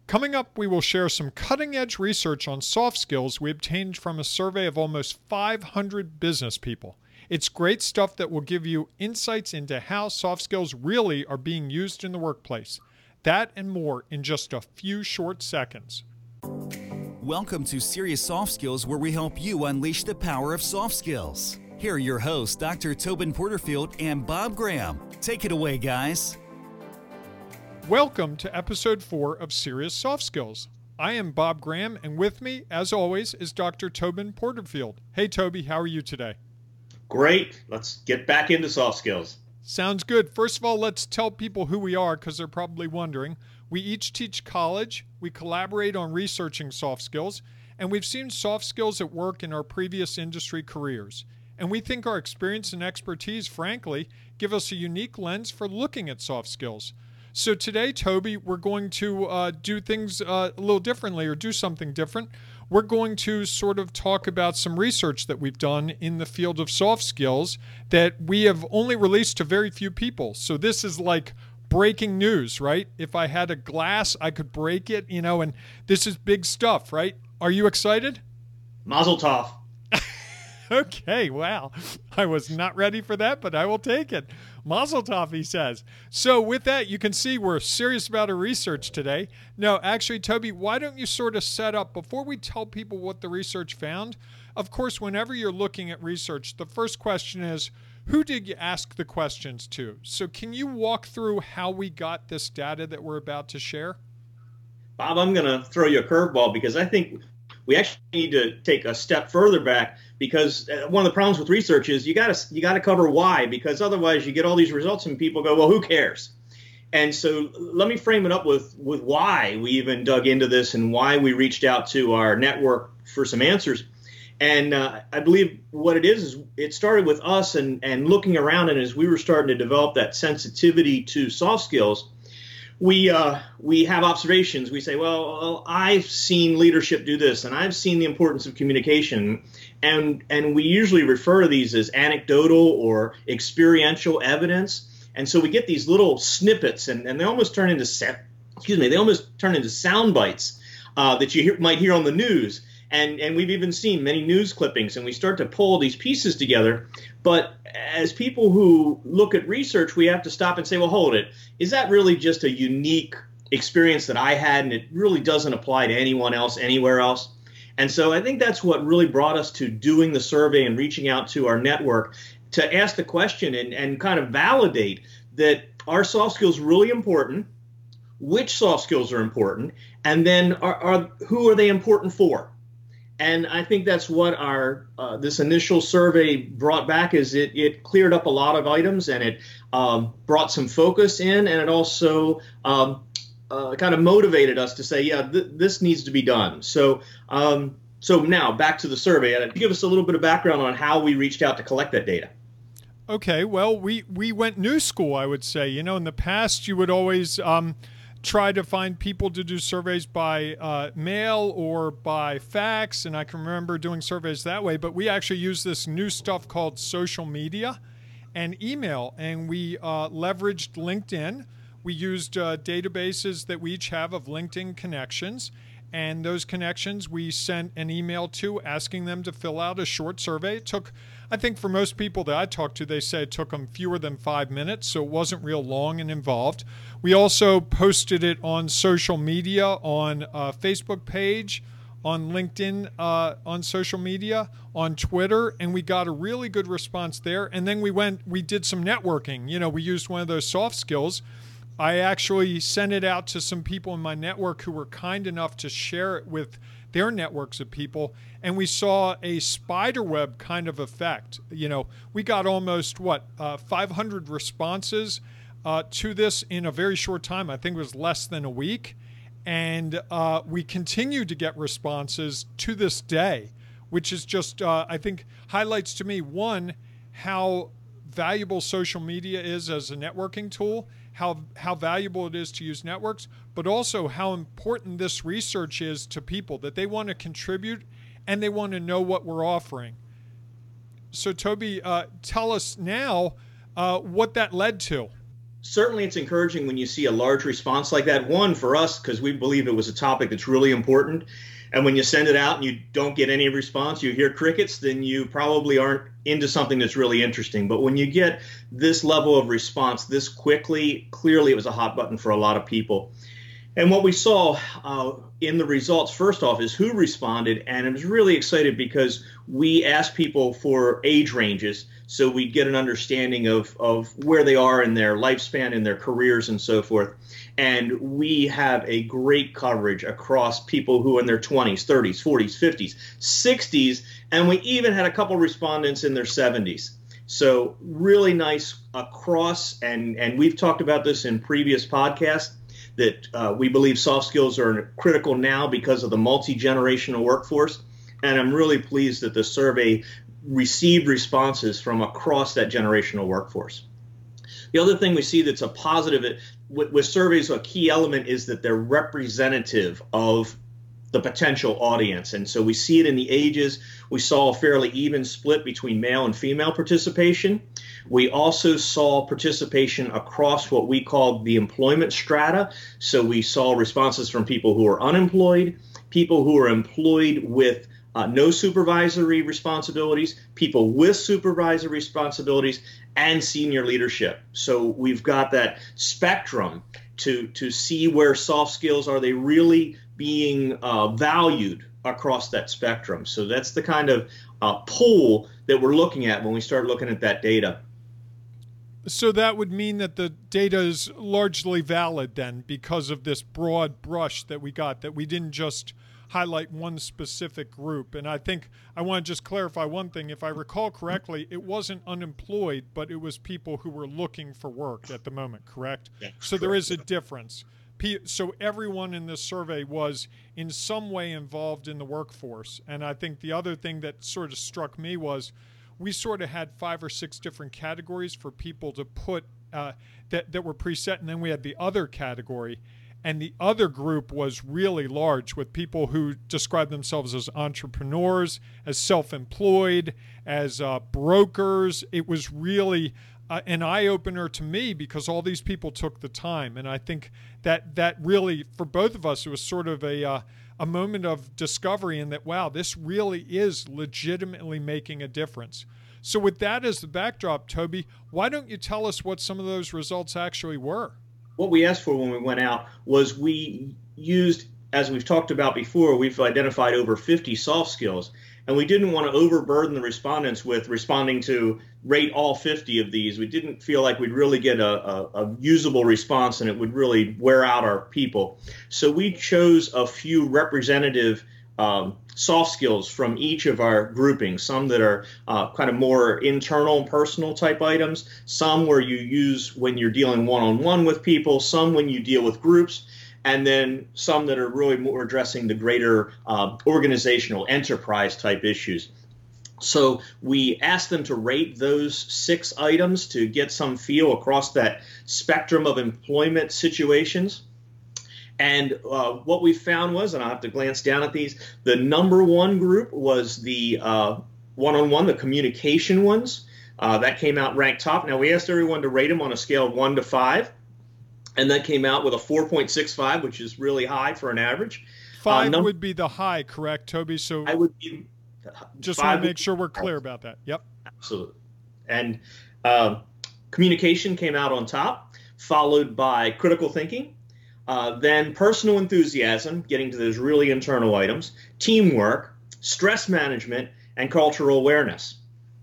Coming up, we will share some cutting-edge research on soft skills we obtained from a survey of almost 500 business people. It's great stuff that will give you insights into how soft skills really are being used in the workplace. That and more in just a few short seconds. Welcome to Serious Soft Skills, where we help you unleash the power of soft skills. Here are your hosts, Dr. Tobin Porterfield and Bob Graham. Take it away, guys. Welcome to episode 4 of Serious Soft Skills. I am Bob Graham, and with me, as always, is Dr. Tobin Porterfield. Hey, Toby, how are you today? Great. Let's get back into soft skills. Sounds good. First of all, let's tell people who we are, because they're probably wondering. We each teach college, we collaborate on researching soft skills, and we've seen soft skills at work in our previous industry careers. And we think our experience and expertise, frankly, give us a unique lens for looking at soft skills. So today, Toby, we're going to do things a little differently, or do something different. We're going to sort of talk about some research that we've done in the field of soft skills that we have only released to very few people. So this is like breaking news, right? If I had a glass, I could break it, and this is big stuff, right? Are you excited? Mazel tov. Okay, wow. I was not ready for that, but I will take it. Mazel tov, he says. So with that, you can see we're serious about our research today. No, actually, Toby, why don't you sort of set up, before we tell people what the research found, of course, whenever you're looking at research, the first question is, who did you ask the questions to? So can you walk through how we got this data that we're about to share? Bob, I'm going to throw you a curveball because I think we actually need to take a step further back, because one of the problems with research is you got to cover why, because otherwise you get all these results and people go, well, who cares? And so let me frame it up with why we even dug into this and why we reached out to our network for some answers. And I believe what it is it started with us and looking around, and as we were starting to develop that sensitivity to soft skills, we have observations. We say, well, I've seen leadership do this, and I've seen the importance of communication. And we usually refer to these as anecdotal or experiential evidence. And so we get these little snippets, and they almost turn into sound bites that you might hear on the news. And we've even seen many news clippings, and we start to pull these pieces together. But as people who look at research, we have to stop and say, well, hold it. Is that really just a unique experience that I had, and it really doesn't apply to anyone else anywhere else? And so I think that's what really brought us to doing the survey and reaching out to our network to ask the question and kind of validate that are soft skills really important, which soft skills are important, and then who are they important for? And I think that's what our this initial survey brought back, is it cleared up a lot of items, and it brought some focus in, and it also kind of motivated us to say, yeah, this needs to be done. So now back to the survey. Give us a little bit of background on how we reached out to collect that data. Okay, well, we went new school, I would say. In the past, you would always try to find people to do surveys by mail or by fax, and I can remember doing surveys that way, but we actually use this new stuff called social media and email, and we leveraged LinkedIn. We used databases that we each have of LinkedIn connections, and those connections we sent an email to asking them to fill out a short survey. It took, I think for most people that I talked to, they say it took them fewer than 5 minutes, so it wasn't real long and involved. We also posted it on social media, on a Facebook page, on LinkedIn, on social media, on Twitter, and we got a really good response there. And then we did some networking. We used one of those soft skills. I actually sent it out to some people in my network who were kind enough to share it with their networks of people, and we saw a spider web kind of effect. We got almost 500 responses to this in a very short time. I think it was less than a week, and we continue to get responses to this day, which is just I think highlights to me, one, how valuable social media is as a networking tool, how valuable it is to use networks, but also how important this research is to people, that they want to contribute and they want to know what we're offering. So Toby, tell us now what that led to. Certainly it's encouraging when you see a large response like that. One, for us, because we believe it was a topic that's really important. And when you send it out and you don't get any response, you hear crickets, then you probably aren't into something that's really interesting. But when you get this level of response this quickly, clearly it was a hot button for a lot of people. And what we saw in the results, first off, is who responded. And it was really excited because we asked people for age ranges so we get an understanding of where they are in their lifespan, in their careers, and so forth. And we have a great coverage across people who are in their 20s, 30s, 40s, 50s, 60s, and we even had a couple respondents in their 70s. So really nice across, and we've talked about this in previous podcasts, that we believe soft skills are critical now because of the multi-generational workforce. And I'm really pleased that the survey received responses from across that generational workforce. The other thing we see that's a positive with surveys, a key element is that they're representative of the potential audience. And so we see it in the ages. We saw a fairly even split between male and female participation. We also saw participation across what we call the employment strata. So we saw responses from people who are unemployed, people who are employed with no supervisory responsibilities, people with supervisory responsibilities, and senior leadership. So we've got that spectrum to see where soft skills are they really being valued across that spectrum. So that's the kind of pool that we're looking at when we start looking at that data. So that would mean that the data is largely valid then because of this broad brush that we got, that we didn't just highlight one specific group. And I think I want to just clarify one thing. If I recall correctly, it wasn't unemployed, but it was people who were looking for work at the moment, correct? Yeah, so there is a difference. So everyone in this survey was in some way involved in the workforce. And I think the other thing that sort of struck me was we sort of had 5 or 6 different categories for people to put that were preset. And then we had the other category. And the other group was really large with people who described themselves as entrepreneurs, as self-employed, as brokers. It was really an eye-opener to me because all these people took the time. And I think that really, for both of us, it was sort of a moment of discovery in that, wow, this really is legitimately making a difference. So with that as the backdrop, Toby, why don't you tell us what some of those results actually were? What we asked for when we went out was we used, as we've talked about before, we've identified over 50 soft skills, and we didn't want to overburden the respondents with responding to rate all 50 of these. We didn't feel like we'd really get a usable response and it would really wear out our people. So we chose a few representative soft skills from each of our groupings, some that are kind of more internal and personal type items, some where you use when you're dealing one-on-one with people, some when you deal with groups, and then some that are really more addressing the greater organizational enterprise type issues. So we asked them to rate those 6 items to get some feel across that spectrum of employment situations. And what we found was, and I'll have to glance down at these, the number one group was the one-on-one, the communication ones. That came out ranked top. Now, we asked everyone to rate them on a scale of 1 to 5, and that came out with a 4.65, which is really high for an average. 5 would be the high, correct, Toby? So I would be. Just want to make sure we're clear about that. Yep. Absolutely. And communication came out on top, followed by critical thinking. Then personal enthusiasm, getting to those really internal items, teamwork, stress management, and cultural awareness.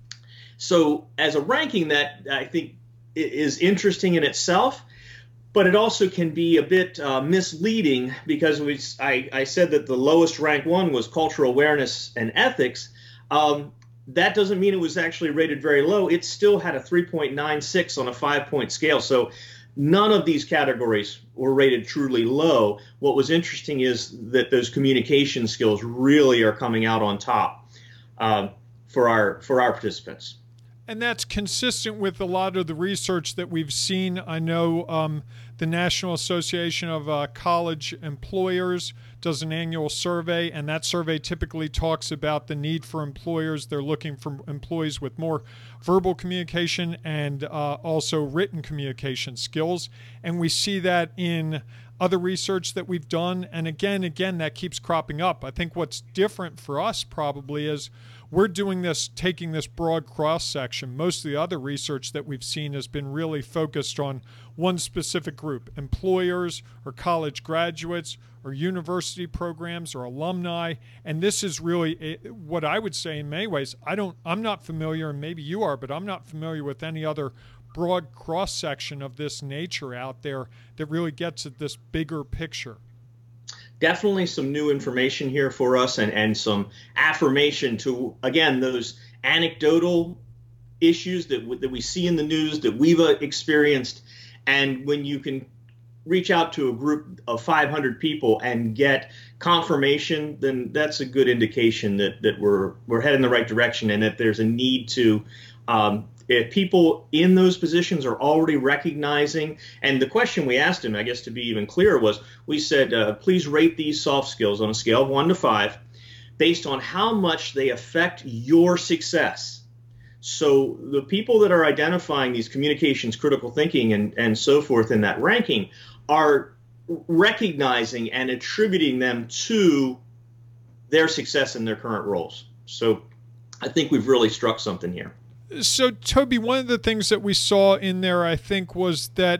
So as a ranking, that I think is interesting in itself, but it also can be a bit misleading because I said that the lowest rank one was cultural awareness and ethics. That doesn't mean it was actually rated very low. It still had a 3.96 on a 5-point scale. So none of these categories were rated truly low. What was interesting is that those communication skills really are coming out on top for our participants. And that's consistent with a lot of the research that we've seen. I know The National Association of College Employers does an annual survey, and that survey typically talks about the need for employers. They're looking for employees with more verbal communication and also written communication skills. And we see that in other research that we've done. And again, that keeps cropping up. I think what's different for us probably is we're doing this, taking this broad cross-section. Most of the other research that we've seen has been really focused on one specific group, employers or college graduates or university programs or alumni. And this is really what I would say in many ways. I'm not familiar, and maybe you are, but I'm not familiar with any other broad cross-section of this nature out there that really gets at this bigger picture. Definitely some new information here for us, and some affirmation to, again, those anecdotal issues that we see in the news that we've experienced. And when you can reach out to a group of 500 people and get confirmation, then that's a good indication that we're heading in the right direction, and that there's a need to if people in those positions are already recognizing. And the question we asked him, I guess to be even clearer, was we said, please rate these soft skills on a scale of 1 to 5 based on how much they affect your success. So the people that are identifying these communications, critical thinking, and so forth in that ranking are recognizing and attributing them to their success in their current roles. So I think we've really struck something here. So, Toby, one of the things that we saw in there, I think, was that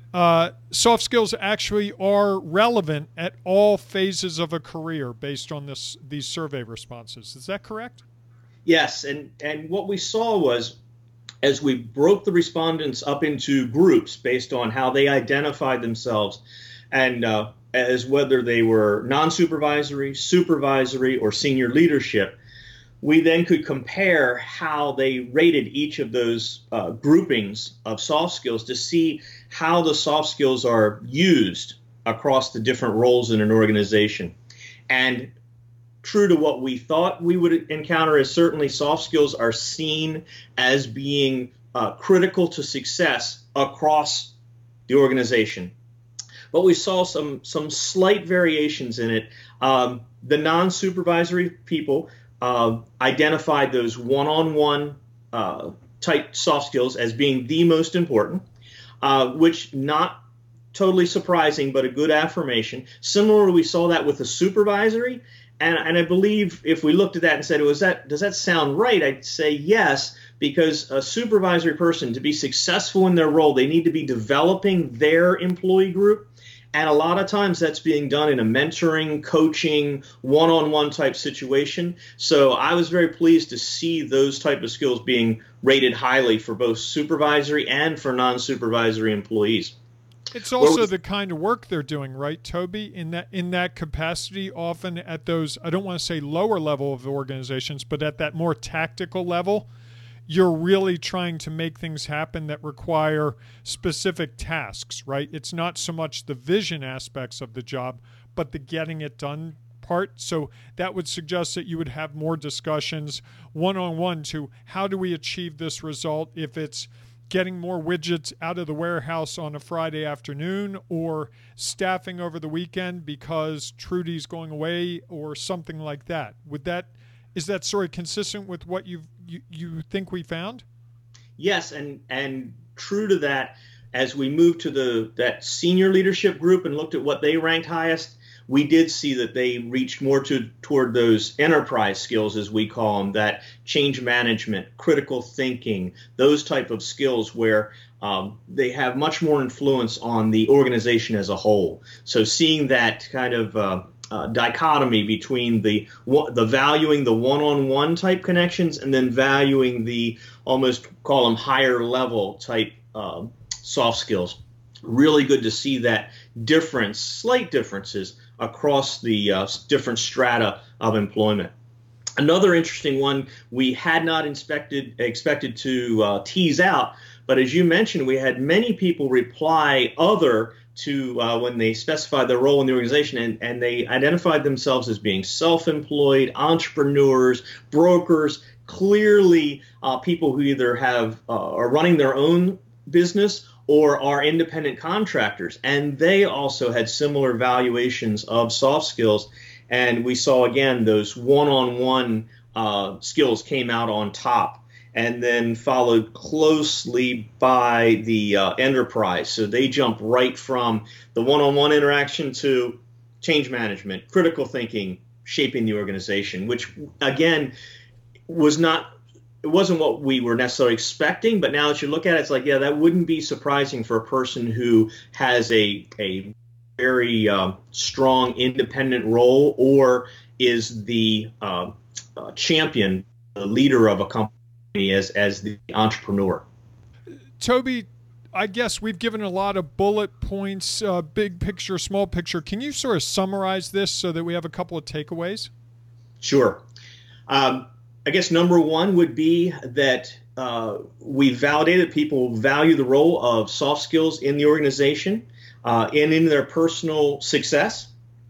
soft skills actually are relevant at all phases of a career based on these survey responses. Is that correct? Yes, and what we saw was, as we broke the respondents up into groups based on how they identified themselves, and as whether they were non-supervisory, supervisory, or senior leadership, we then could compare how they rated each of those groupings of soft skills to see how the soft skills are used across the different roles in an organization. And true to what we thought we would encounter, is certainly soft skills are seen as being critical to success across the organization. But we saw some slight variations in it. The non-supervisory people identified those one-on-one type soft skills as being the most important, which not totally surprising, but a good affirmation. Similarly, we saw that with the supervisory, and I believe if we looked at that and said, does that sound right? I'd say yes, because a supervisory person, to be successful in their role, they need to be developing their employee group. And a lot of times that's being done in a mentoring, coaching, one-on-one type situation. So I was very pleased to see those type of skills being rated highly for both supervisory and for non-supervisory employees. It's also the kind of work they're doing, right, Toby? In that capacity, often at those, I don't want to say lower level of organizations, but at that more tactical level, you're really trying to make things happen that require specific tasks, right? It's not so much the vision aspects of the job, but the getting it done part. So that would suggest that you would have more discussions one-on-one to how do we achieve this result, if it's getting more widgets out of the warehouse on a Friday afternoon, or staffing over the weekend because Trudy's going away, or something like that. Is that sort of consistent with what you think we found? Yes, and true to that, as we moved to that senior leadership group and looked at what they ranked highest, we did see that they reached more toward those enterprise skills, as we call them, that change management, critical thinking, those type of skills where they have much more influence on the organization as a whole. So seeing that kind of dichotomy between the valuing the one-on-one type connections, and then valuing the almost call them higher level type soft skills. Really good to see that slight differences across the different strata of employment. Another interesting one we had not expected to tease out, but as you mentioned, we had many people reply other to when they specified their role in the organization, and they identified themselves as being self-employed, entrepreneurs, brokers, clearly people who either are running their own business or are independent contractors, and they also had similar valuations of soft skills. And we saw, again, those one-on-one skills came out on top, and then followed closely by the enterprise. So they jumped right from the one-on-one interaction to change management, critical thinking, shaping the organization, which, again, it wasn't what we were necessarily expecting, but now that you look at it, it's like, yeah, that wouldn't be surprising for a person who has a very strong independent role or is the champion, the leader of a company as the entrepreneur. Toby, I guess we've given a lot of bullet points, big picture, small picture. Can you sort of summarize this so that we have a couple of takeaways? Sure. I guess number one would be that we validated people value the role of soft skills in the organization and in their personal success.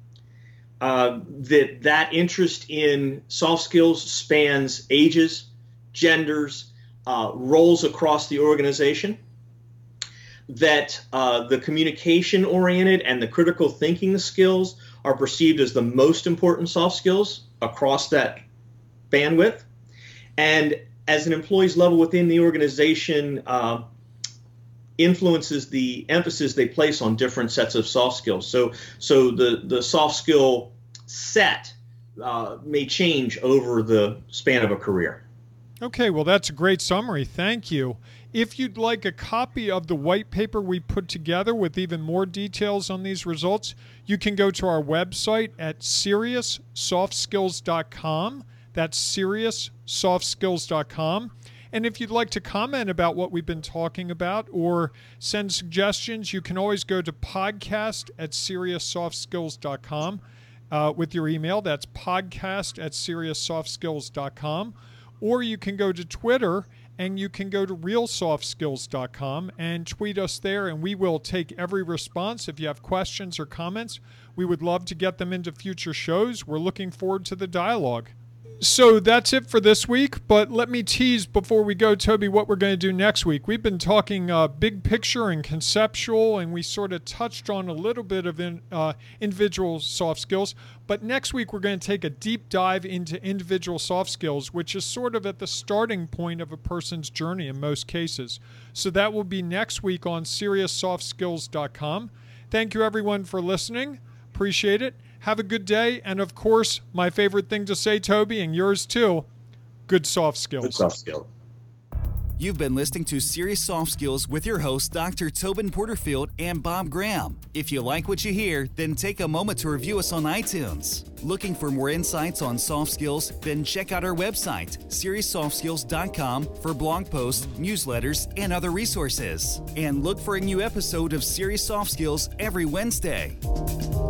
That interest in soft skills spans ages, genders, roles across the organization. That the communication-oriented and the critical thinking skills are perceived as the most important soft skills across that bandwidth, and as an employee's level within the organization influences the emphasis they place on different sets of soft skills. So the soft skill set may change over the span of a career. Okay, well, that's a great summary. Thank you. If you'd like a copy of the white paper we put together with even more details on these results, you can go to our website at SeriousSoftSkills.com. That's SeriousSoftSkills.com. And if you'd like to comment about what we've been talking about or send suggestions, you can always go to podcast@SeriousSoftSkills.com with your email. That's podcast@SeriousSoftSkills.com. Or you can go to Twitter and you can go to RealSoftSkills.com and tweet us there, and we will take every response. If you have questions or comments, we would love to get them into future shows. We're looking forward to the dialogue. So that's it for this week, but let me tease before we go, Toby, what we're going to do next week. We've been talking big picture and conceptual, and we sort of touched on a little bit of individual soft skills, but next week we're going to take a deep dive into individual soft skills, which is sort of at the starting point of a person's journey in most cases. So that will be next week on SeriousSoftSkills.com. Thank you, everyone, for listening. Appreciate it. Have a good day. And, of course, my favorite thing to say, Toby, and yours too, good soft skills. Good soft skill. You've been listening to Serious Soft Skills with your hosts, Dr. Tobin Porterfield and Bob Graham. If you like what you hear, then take a moment to review us on iTunes. Looking for more insights on soft skills? Then check out our website, SeriousSoftSkills.com, for blog posts, newsletters, and other resources. And look for a new episode of Serious Soft Skills every Wednesday.